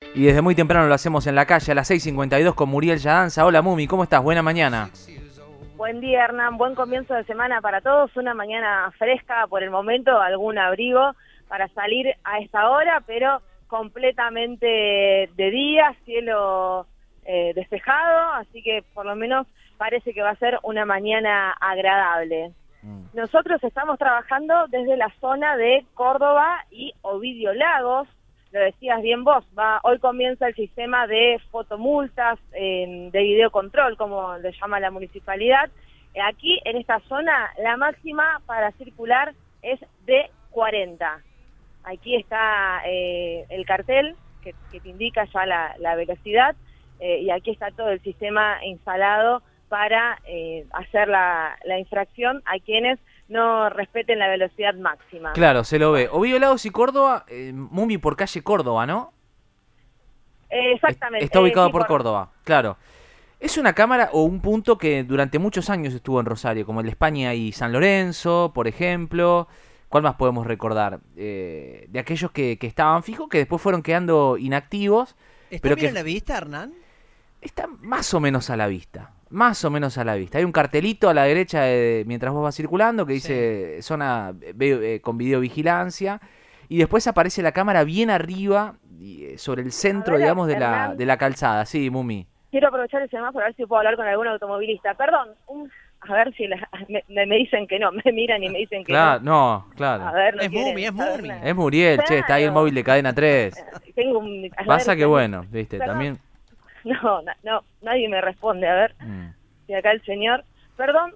Y desde muy temprano lo hacemos en la calle a las 6:52 con Muriel Yadanza. Hola Mumi, ¿cómo estás? Buena mañana. Buen día, Hernán. Buen comienzo de semana para todos. Una mañana fresca por el momento, algún abrigo para salir a esta hora, pero completamente de día, cielo despejado, así que por lo menos parece que va a ser una mañana agradable. Nosotros estamos trabajando desde la zona de Córdoba y Ovidio Lagos. Lo decías bien vos, hoy comienza el sistema de fotomultas, de videocontrol, como le llama la municipalidad. Aquí, en esta zona, la máxima para circular es de 40. Aquí está el cartel que te indica ya la velocidad, y aquí está todo el sistema instalado para hacer la infracción a quienes no respeten la velocidad máxima. Claro, se lo ve. Ovidio Lagos y Córdoba, Mumi, por calle Córdoba, ¿no? Exactamente. Está ubicado sí, por Córdoba, claro. Es una cámara o un punto que durante muchos años estuvo en Rosario, como el de España y San Lorenzo, por ejemplo. ¿Cuál más podemos recordar? De aquellos que estaban fijos, que después fueron quedando inactivos. ¿Está pero bien que a la vista, Hernán? está más o menos a la vista. Más o menos a la vista. Hay un cartelito a la derecha mientras vos vas circulando que dice zona con videovigilancia. Y después aparece la cámara bien arriba, sobre el centro, ver, digamos, Hernán, de la calzada. Sí, Mumi. Quiero aprovechar el semáforo a ver si puedo hablar con algún automovilista. Perdón, a ver si me dicen que no, me miran y me dicen que Claro, no. no, claro. A ver, no Es quieren Mumi, es saber Mumi. nada. Es Muriel, che, está ahí el Claro. móvil de Cadena 3. Tengo a Pasa ver, que bueno, viste, Perdón. también. No, nadie me responde. A ver, si acá el señor... Perdón,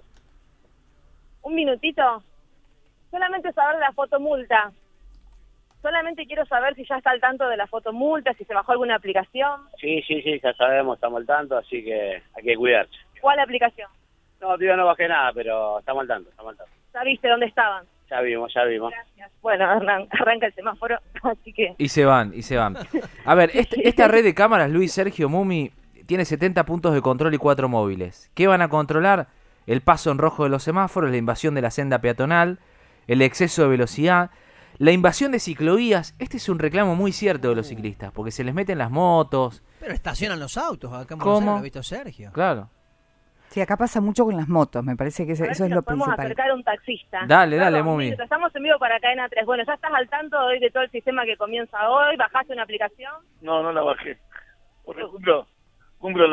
un minutito. Solamente saber la fotomulta. Solamente quiero saber si ya está al tanto de la fotomulta, si se bajó alguna aplicación. Sí, ya sabemos, estamos al tanto, así que hay que cuidarse. ¿Cuál aplicación? No, tío, no bajé nada, pero estamos al tanto. ¿Ya viste dónde estaban? Ya vimos. Gracias. Bueno, Hernán, arranca el semáforo, así que... Y se van. A ver, esta red de cámaras, Luis Sergio Mumi, tiene 70 puntos de control y 4 móviles. ¿Qué van a controlar? El paso en rojo de los semáforos, la invasión de la senda peatonal, el exceso de velocidad, la invasión de ciclovías. Este es un reclamo muy cierto de los ciclistas, porque se les meten las motos. Pero estacionan los autos, acá en ¿Cómo? Buenos Aires, lo ha visto Sergio. Claro. Sí, acá pasa mucho con las motos, me parece que A ver eso si es lo nos podemos principal. acercar a un taxista. Dale, Perdón, Mumi. un minuto, estamos en vivo para Cadena 3. Bueno, ¿ya estás al tanto hoy de todo el sistema que comienza hoy? ¿Bajaste una aplicación? No la bajé. Porque cumplo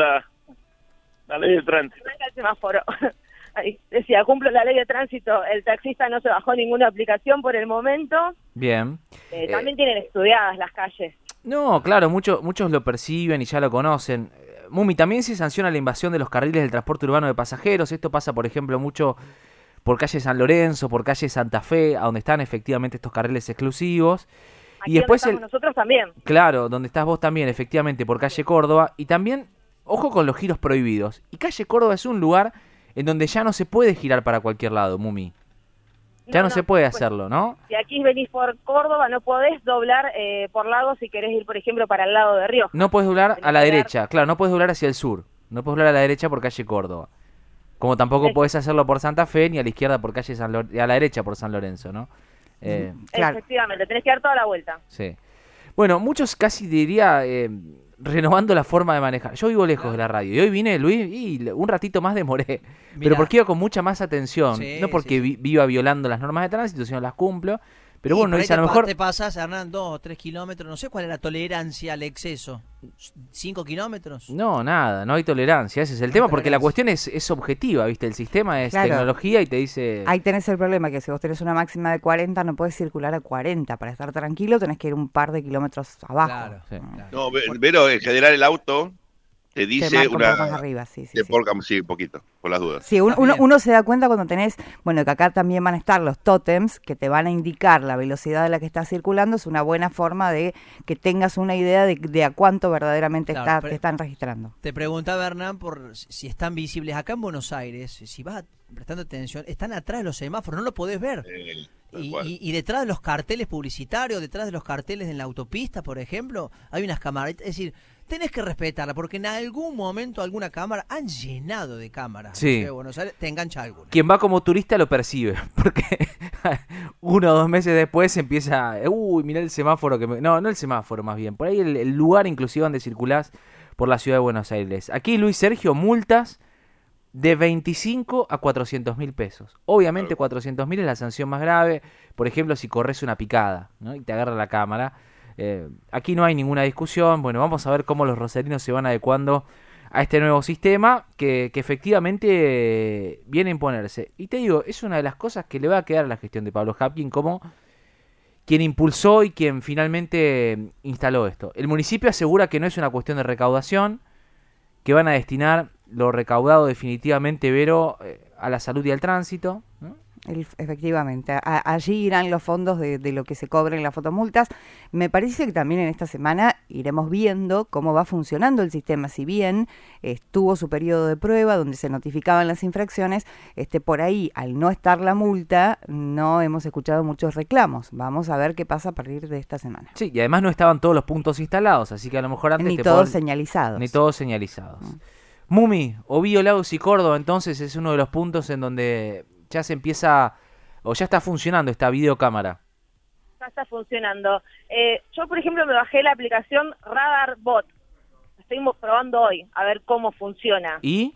la ley de tránsito. Arranca el semáforo. Ahí decía, cumplo la ley de tránsito. El taxista no se bajó ninguna aplicación por el momento. Bien. También tienen estudiadas las calles. No, claro, muchos lo perciben y ya lo conocen. Mumi, también se sanciona la invasión de los carriles del transporte urbano de pasajeros. Esto pasa, por ejemplo, mucho por calle San Lorenzo, por calle Santa Fe, a donde están efectivamente estos carriles exclusivos. Aquí Y después donde estamos nosotros también. Claro, donde estás vos también, efectivamente, por calle Córdoba. Y también, ojo con los giros prohibidos. Y calle Córdoba es un lugar en donde ya no se puede girar para cualquier lado, Mumi. Ya no se puede hacerlo, ¿no? Si aquí venís por Córdoba, no podés doblar por Lagos si querés ir, por ejemplo, para el lado de Rioja. No puedes doblar Tenés a la que dar- derecha, claro, no puedes doblar hacia el sur. No puedes doblar a la derecha por calle Córdoba. Como tampoco Sí. podés hacerlo por Santa Fe ni a la izquierda por calle a la derecha por San Lorenzo, ¿no? Claro. Efectivamente, tenés que dar toda la vuelta. Sí. Bueno, muchos casi diría renovando la forma de manejar. Yo vivo lejos de la radio y hoy vine, Luis, y un ratito más demoré. Pero Mirá. porque iba con mucha más atención. Sí, No porque sí. viva violando las normas de tránsito, sino las cumplo. Pero Y bueno, por ahí dice a lo mejor... te pasas, Hernán, 2 o 3 kilómetros, no sé cuál es la tolerancia al exceso. ¿5 kilómetros? No, nada, no hay tolerancia, ese es el tema, porque la tolerancia. cuestión es objetiva, ¿viste? El sistema es Claro. tecnología y te dice... Ahí tenés el problema, que si vos tenés una máxima de 40, no podés circular a 40. Para estar tranquilo tenés que ir un par de kilómetros abajo. Claro, Sí. claro. No, pero en general el auto te Te dice marca un poco más una... arriba, sí. Sí, un poquito, por las dudas. Sí, Está bien. uno se da cuenta cuando tenés, bueno, que acá también van a estar los tótems que te van a indicar la velocidad a la que estás circulando. Es una buena forma de que tengas una idea de a cuánto verdaderamente Claro, pero- te están registrando. Te preguntaba, Hernán, por si están visibles acá en Buenos Aires, si vas prestando atención, están atrás de los semáforos, no lo podés ver. Tal cual. Y detrás de los carteles publicitarios, detrás de los carteles en la autopista, por ejemplo, hay unas cámaras. Es decir, tenés que respetarla, porque en algún momento alguna cámara, han llenado de cámaras. Sí. La Ciudad de Buenos Aires, te engancha alguna. Quien va como turista lo percibe, porque 1 o 2 meses después empieza, uy, mirá el semáforo que no el semáforo más bien, por ahí el lugar inclusive donde circulás por la Ciudad de Buenos Aires. Aquí, Luis Sergio, multas de 25 a 400.000 pesos. Obviamente 400.000 es la sanción más grave, por ejemplo, si corres una picada, ¿no? Y te agarra la cámara. Aquí no hay ninguna discusión. Bueno, vamos a ver cómo los rosarinos se van adecuando a este nuevo sistema que efectivamente viene a imponerse. Y te digo, es una de las cosas que le va a quedar a la gestión de Pablo Habkin como quien impulsó y quien finalmente instaló esto. El municipio asegura que no es una cuestión de recaudación, que van a destinar lo recaudado definitivamente, Vero, a la salud y al tránsito, ¿no? Efectivamente, allí irán los fondos de lo que se cobra en las fotomultas. Me parece que también en esta semana iremos viendo cómo va funcionando el sistema. Si bien tuvo su periodo de prueba donde se notificaban las infracciones, por ahí, al no estar la multa, no hemos escuchado muchos reclamos. Vamos a ver qué pasa a partir de esta semana. Sí, y además no estaban todos los puntos instalados, así que a lo mejor antes Ni todos señalizados. Ni todos señalizados. Mumi, Ovío, Lagos y Córdoba, entonces es uno de los puntos en donde ya se empieza, o ya está funcionando esta videocámara. Ya está funcionando. Yo, por ejemplo, me bajé la aplicación Radar Bot. Estuvimos probando hoy, a ver cómo funciona. ¿Y?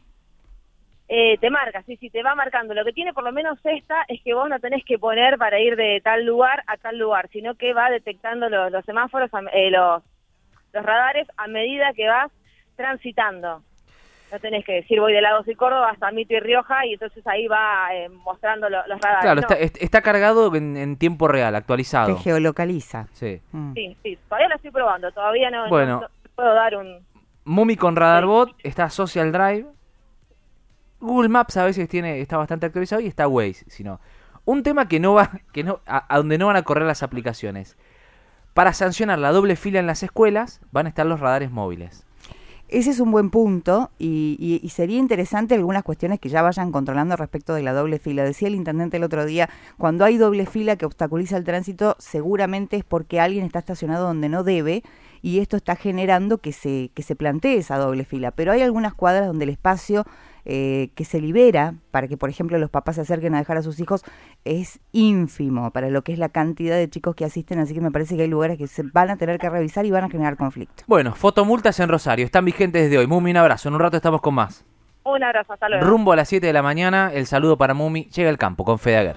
Te marca, sí, te va marcando. Lo que tiene por lo menos esta es que vos no tenés que poner para ir de tal lugar a tal lugar, sino que va detectando los semáforos, los radares a medida que vas transitando. No tenés que decir voy de Lagos y Córdoba hasta Mito y Rioja y entonces ahí va mostrando los radares. Claro, no. está cargado en tiempo real, actualizado. Te geolocaliza. Sí. Sí, todavía lo estoy probando, todavía no puedo dar un... Mumi con Radarbot, está Social Drive, Google Maps a veces está bastante actualizado y está Waze, sino un tema a donde no van a correr las aplicaciones. Para sancionar la doble fila en las escuelas van a estar los radares móviles. Ese es un buen punto y sería interesante algunas cuestiones que ya vayan controlando respecto de la doble fila. Decía el intendente el otro día, cuando hay doble fila que obstaculiza el tránsito, seguramente es porque alguien está estacionado donde no debe y esto está generando que se plantee esa doble fila. Pero hay algunas cuadras donde el espacio que se libera para que, por ejemplo, los papás se acerquen a dejar a sus hijos es ínfimo para lo que es la cantidad de chicos que asisten, así que me parece que hay lugares que se van a tener que revisar y van a generar conflicto. Bueno, fotomultas en Rosario, están vigentes desde hoy. Mumi, un abrazo, en un rato estamos con más. Un abrazo, hasta luego. Rumbo a las 7 de la mañana, el saludo para Mumi, llega al campo con Fede Aguer.